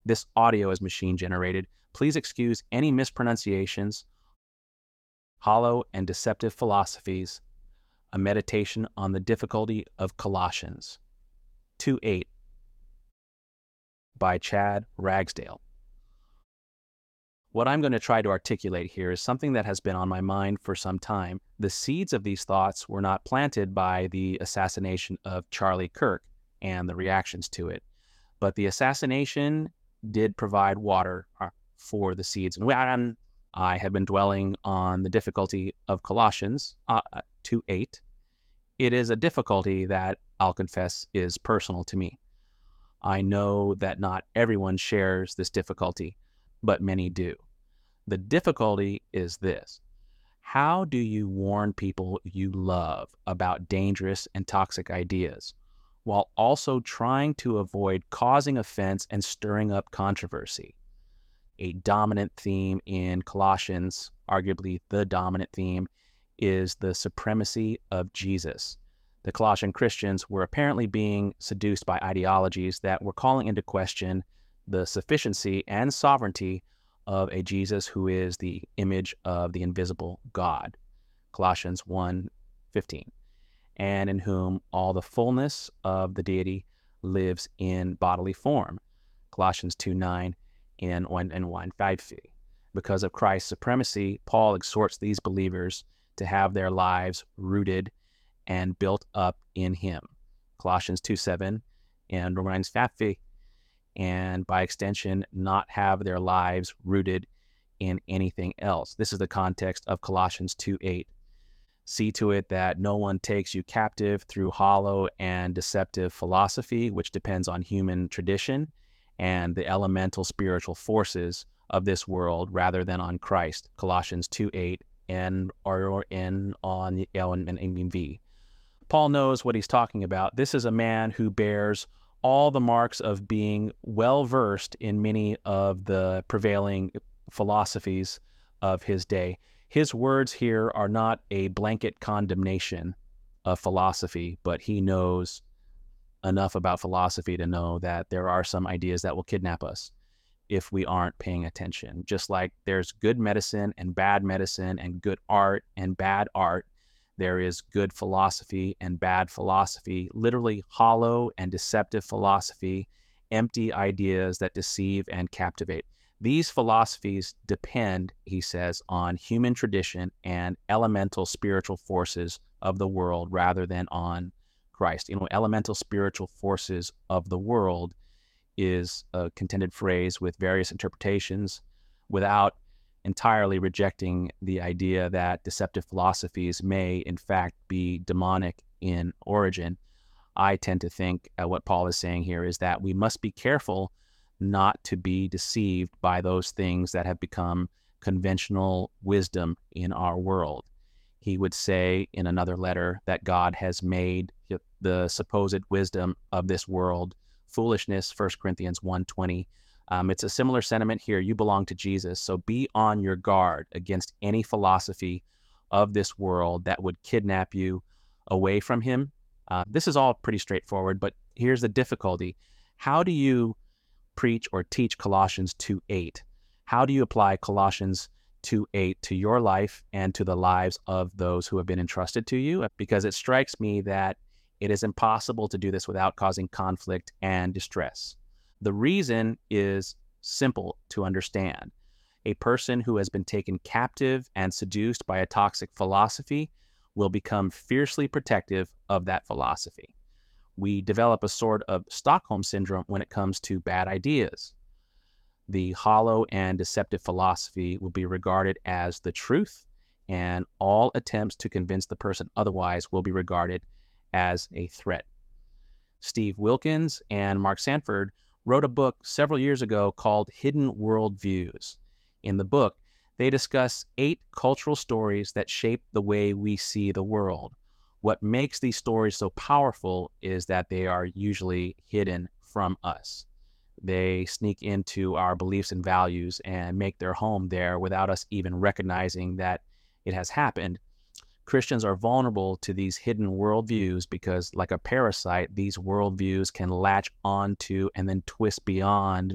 This audio is machine generated. Please excuse any mispronunciations, hollow and deceptive philosophies, a meditation on the difficulty of Colossians 2:8 by Chad Ragsdale. What I'm going to try to articulate here is something that has been on my mind for some time. The seeds of these thoughts were not planted by the assassination of Charlie Kirk and the reactions to it, but the assassination did provide water for the seeds. And I have been dwelling on the difficulty of Colossians 2:8. It is a difficulty that I'll confess is personal to me. I know that not everyone shares this difficulty, but many do. The difficulty is this: how do you warn people you love about dangerous and toxic ideas while also trying to avoid causing offense and stirring up controversy? A dominant theme in Colossians, arguably the dominant theme, is the supremacy of Jesus. The Colossian Christians were apparently being seduced by ideologies that were calling into question the sufficiency and sovereignty of a Jesus who is the image of the invisible God. Colossians 1:15, and in whom all the fullness of the deity lives in bodily form. Colossians 2:9 and 1:5. Because of Christ's supremacy, Paul exhorts these believers to have their lives rooted and built up in him. Colossians 2:7 and Romans 5, and by extension, not have their lives rooted in anything else. This is the context of Colossians 2:8. See to it that no one takes you captive through hollow and deceptive philosophy, which depends on human tradition and the elemental spiritual forces of this world rather than on Christ. Colossians 2:8 and on NIV. Paul knows what he's talking about. This is a man who bears all the marks of being well-versed in many of the prevailing philosophies of his day. His words here are not a blanket condemnation of philosophy, but he knows enough about philosophy to know that there are some ideas that will kidnap us if we aren't paying attention. Just like there's good medicine and good art and bad art, there is good philosophy and bad philosophy, literally hollow and deceptive philosophy, empty ideas that deceive and captivate. These philosophies depend, he says, on human tradition and elemental spiritual forces of the world rather than on Christ. Elemental spiritual forces of the world is a contended phrase with various interpretations without entirely rejecting the idea that deceptive philosophies may, in fact, be demonic in origin. I tend to think what Paul is saying here is that we must be careful not to be deceived by those things that have become conventional wisdom in our world. He would say in another letter that God has made the supposed wisdom of this world foolishness, 1 Corinthians 1:20. It's a similar sentiment here. You belong to Jesus, so be on your guard against any philosophy of this world that would kidnap you away from him. This is all pretty straightforward, but here's the difficulty. How do you preach or teach Colossians 2:8? How do you apply Colossians 2:8 to your life and to the lives of those who have been entrusted to you? Because it strikes me that it is impossible to do this without causing conflict and distress. The reason is simple to understand. A person who has been taken captive and seduced by a toxic philosophy will become fiercely protective of that philosophy. We develop a sort of Stockholm syndrome when it comes to bad ideas. The hollow and deceptive philosophy will be regarded as the truth, and all attempts to convince the person otherwise will be regarded as a threat. Steve Wilkins and Mark Sanford wrote a book several years ago called Hidden Worldviews. In the book, they discuss 8 cultural stories that shape the way we see the world. What makes these stories so powerful is that they are usually hidden from us. They sneak into our beliefs and values and make their home there without us even recognizing that it has happened. Christians are vulnerable to these hidden worldviews because, like a parasite, these worldviews can latch onto and then twist beyond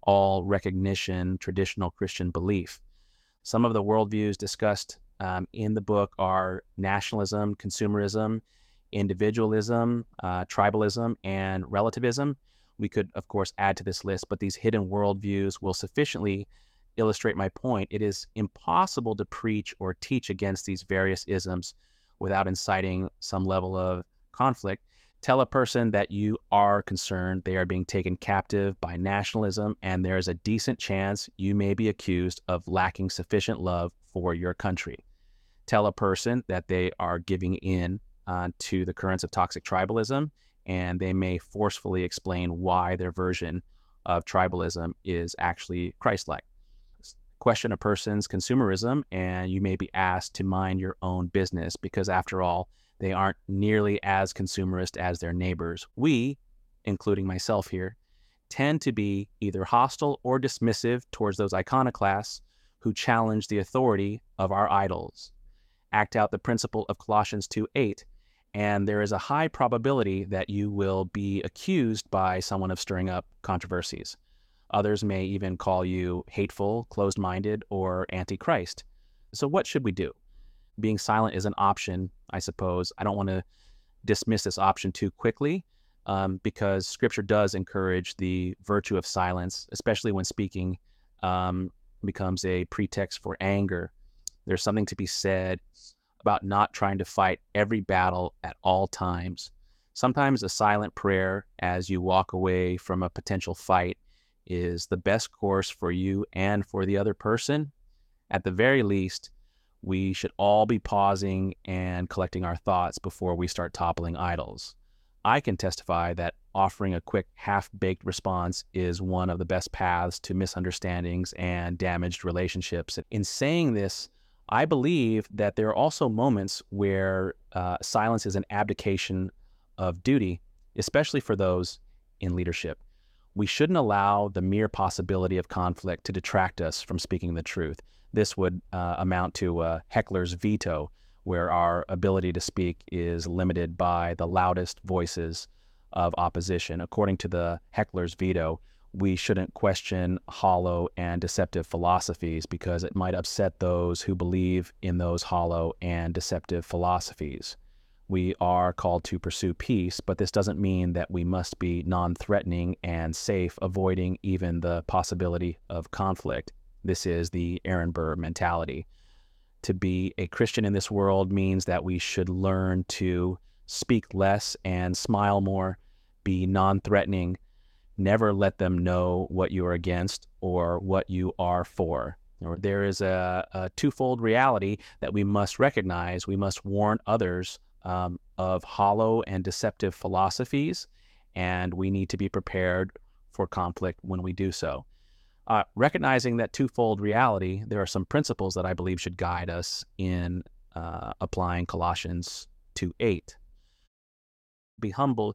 all recognition traditional Christian belief. Some of the worldviews discussed in the book are nationalism, consumerism, individualism, tribalism, and relativism. We could, of course, add to this list, but these hidden worldviews will sufficiently illustrate my point. It is impossible to preach or teach against these various isms without inciting some level of conflict. Tell a person that you are concerned they are being taken captive by nationalism, and there is a decent chance you may be accused of lacking sufficient love for your country. Tell a person that they are giving in to the currents of toxic tribalism, and they may forcefully explain why their version of tribalism is actually Christ-like. Question a person's consumerism, and you may be asked to mind your own business because, after all, they aren't nearly as consumerist as their neighbors. We, including myself here, tend to be either hostile or dismissive towards those iconoclasts who challenge the authority of our idols. Act out the principle of Colossians 2:8, and there is a high probability that you will be accused by someone of stirring up controversies. Others may even call you hateful, closed-minded, or anti-Christ. So what should we do? Being silent is an option, I suppose. I don't want to dismiss this option too quickly because Scripture does encourage the virtue of silence, especially when speaking becomes a pretext for anger. There's something to be said about not trying to fight every battle at all times. Sometimes a silent prayer as you walk away from a potential fight is the best course for you and for the other person. At the very least, we should all be pausing and collecting our thoughts before we start toppling idols. I can testify that offering a quick half-baked response is one of the best paths to misunderstandings and damaged relationships. In saying this, I believe that there are also moments where silence is an abdication of duty, especially for those in leadership. We shouldn't allow the mere possibility of conflict to detract us from speaking the truth. This would amount to a heckler's veto, where our ability to speak is limited by the loudest voices of opposition. According to the heckler's veto, we shouldn't question hollow and deceptive philosophies because it might upset those who believe in those hollow and deceptive philosophies. We are called to pursue peace, but this doesn't mean that we must be non-threatening and safe, avoiding even the possibility of conflict. This is the Aaron Burr mentality. To be a Christian in this world means that we should learn to speak less and smile more, be non-threatening, never let them know what you are against or what you are for. There is a twofold reality that we must recognize. We must warn others of hollow and deceptive philosophies, and we need to be prepared for conflict when we do so. Recognizing that twofold reality, there are some principles that I believe should guide us in applying Colossians 2:8. Be humble.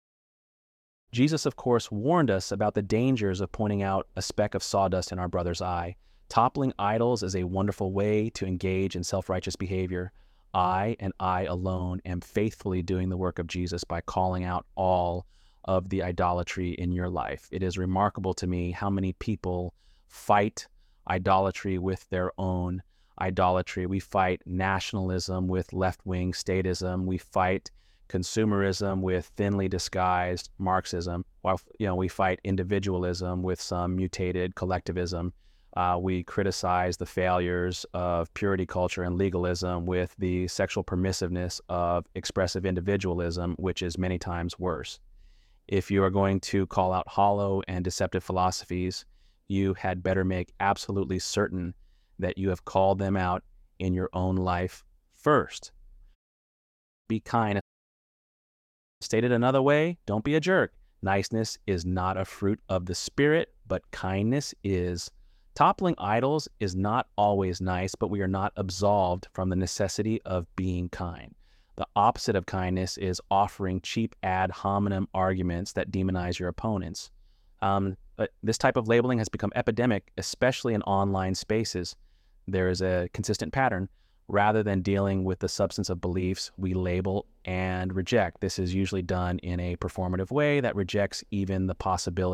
Jesus, of course, warned us about the dangers of pointing out a speck of sawdust in our brother's eye. Toppling idols is a wonderful way to engage in self-righteous behavior. I and I alone am faithfully doing the work of Jesus by calling out all of the idolatry in your life. It is remarkable to me how many people fight idolatry with their own idolatry. We fight nationalism with left-wing statism. We fight consumerism with thinly disguised Marxism. While we fight individualism with some mutated collectivism. We criticize the failures of purity culture and legalism with the sexual permissiveness of expressive individualism, which is many times worse. If you are going to call out hollow and deceptive philosophies, you had better make absolutely certain that you have called them out in your own life first. Be kind. Stated another way, don't be a jerk. Niceness is not a fruit of the Spirit, but kindness is. Toppling idols is not always nice, but we are not absolved from the necessity of being kind. The opposite of kindness is offering cheap ad hominem arguments that demonize your opponents. But this type of labeling has become epidemic, especially in online spaces. There is a consistent pattern. Rather than dealing with the substance of beliefs, we label and reject. This is usually done in a performative way that rejects even the possibility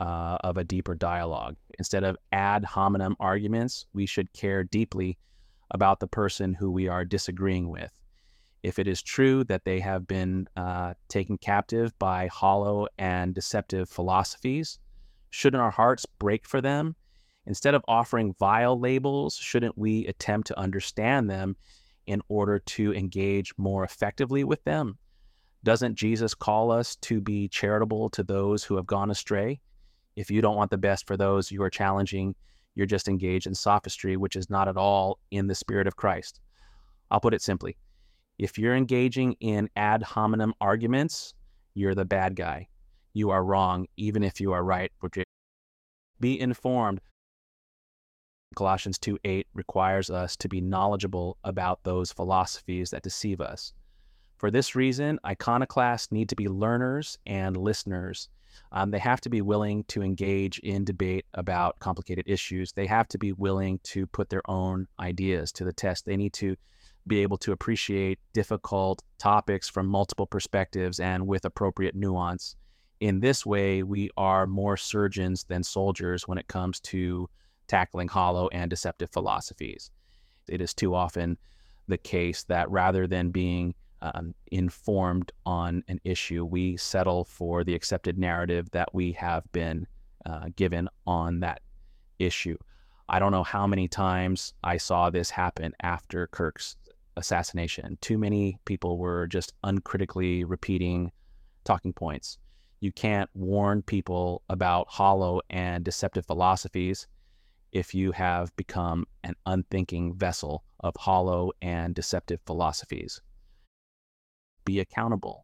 of a deeper dialogue. Instead of ad hominem arguments, we should care deeply about the person who we are disagreeing with. If it is true that they have been taken captive by hollow and deceptive philosophies, shouldn't our hearts break for them? Instead of offering vile labels, shouldn't we attempt to understand them in order to engage more effectively with them? Doesn't Jesus call us to be charitable to those who have gone astray? If you don't want the best for those you are challenging, you're just engaged in sophistry, which is not at all in the spirit of Christ. I'll put it simply. If you're engaging in ad hominem arguments, you're the bad guy. You are wrong, even if you are right. Be informed. Colossians 2:8 requires us to be knowledgeable about those philosophies that deceive us. For this reason, iconoclasts need to be learners and listeners. They have to be willing to engage in debate about complicated issues. They have to be willing to put their own ideas to the test. They need to be able to appreciate difficult topics from multiple perspectives and with appropriate nuance. In this way, we are more surgeons than soldiers when it comes to tackling hollow and deceptive philosophies. It is too often the case that rather than being informed on an issue, we settle for the accepted narrative that we have been given on that issue. I don't know how many times I saw this happen after Kirk's assassination. Too many people were just uncritically repeating talking points. You can't warn people about hollow and deceptive philosophies if you have become an unthinking vessel of hollow and deceptive philosophies. Be accountable.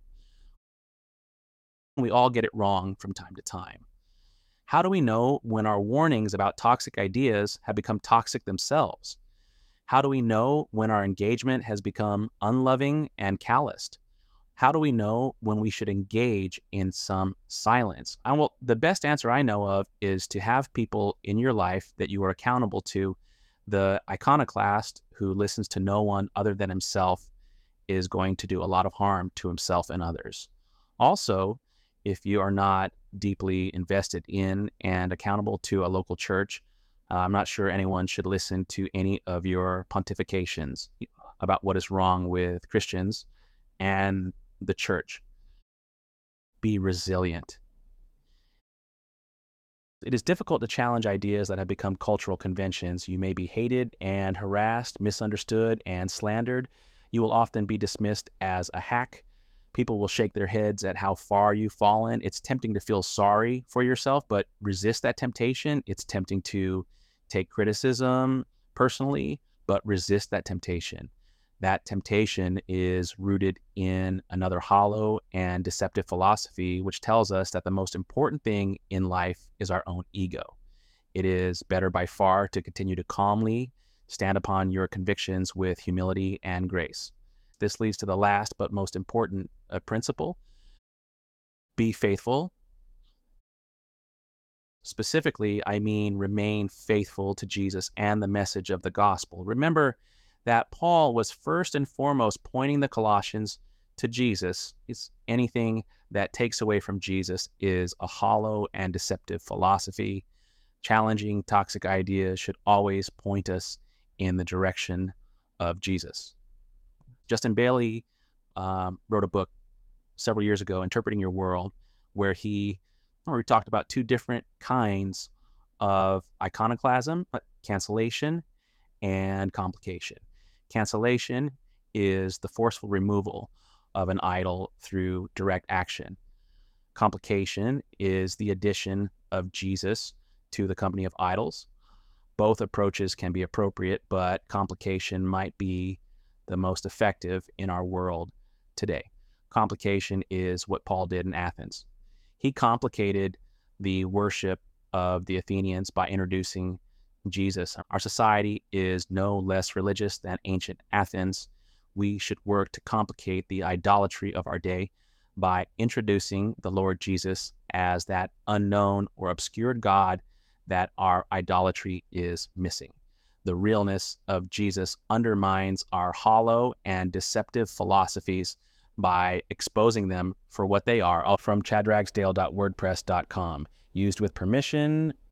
We all get it wrong from time to time. How do we know when our warnings about toxic ideas have become toxic themselves? How do we know when our engagement has become unloving and calloused? How do we know when we should engage in some silence? Well, the best answer I know of is to have people in your life that you are accountable to. The iconoclast who listens to no one other than himself is going to do a lot of harm to himself and others. Also, if you are not deeply invested in and accountable to a local church, I'm not sure anyone should listen to any of your pontifications about what is wrong with Christians and the church. Be resilient. It is difficult to challenge ideas that have become cultural conventions. You may be hated and harassed, misunderstood, and slandered. You will often be dismissed as a hack. People will shake their heads at how far you've fallen. It's tempting to feel sorry for yourself, but resist that temptation. It's tempting to take criticism personally, but resist that temptation. That temptation is rooted in another hollow and deceptive philosophy, which tells us that the most important thing in life is our own ego. It is better by far to continue to calmly stand upon your convictions with humility and grace. This leads to the last but most important principle. Be faithful. Specifically, I mean remain faithful to Jesus and the message of the gospel. Remember that Paul was first and foremost pointing the Colossians to Jesus. Anything that takes away from Jesus is a hollow and deceptive philosophy. Challenging toxic ideas should always point us in the direction of Jesus. Justin Bailey wrote a book several years ago, Interpreting Your World, where he talked about two different kinds of iconoclasm, cancellation and complication. Cancellation is the forceful removal of an idol through direct action. Complication is the addition of Jesus to the company of idols. Both approaches can be appropriate, but complication might be the most effective in our world today. Complication is what Paul did in Athens. He complicated the worship of the Athenians by introducing Jesus. Our society is no less religious than ancient Athens. We should work to complicate the idolatry of our day by introducing the Lord Jesus as that unknown or obscured God that our idolatry is missing. The realness of Jesus undermines our hollow and deceptive philosophies by exposing them for what they are. All from chadragsdale.wordpress.com. Used with permission,